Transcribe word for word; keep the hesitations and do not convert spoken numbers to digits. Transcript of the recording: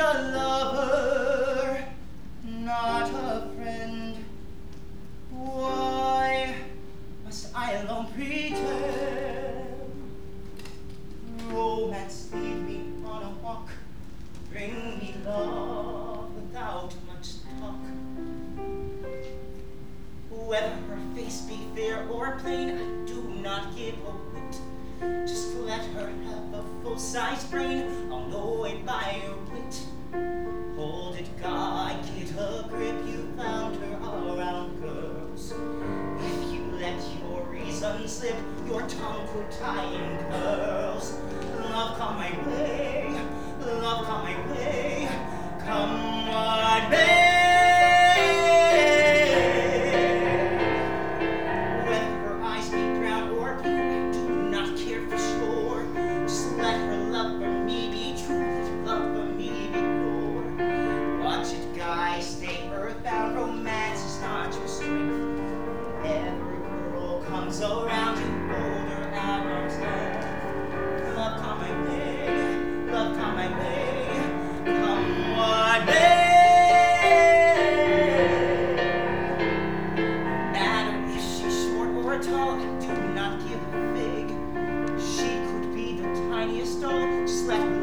a lover, not a friend. Why must I alone pretend? Romance, lead me on a walk, bring me love without much talk. Whether her face be fair or plain, I do not give a whit. Just let her have a full-sized brain, I'll know it by her wit. Hold it, guy, get a grip, you found her around girls. If you let your reason slip, your tongue could tie in curls. Love, come my way, love, come my way, come what may. Around you, hold her at arm's length. Love, come my way, love, come my way, come what may. No matter if she's short or tall, I do not give a fig. She could be the tiniest doll, just let her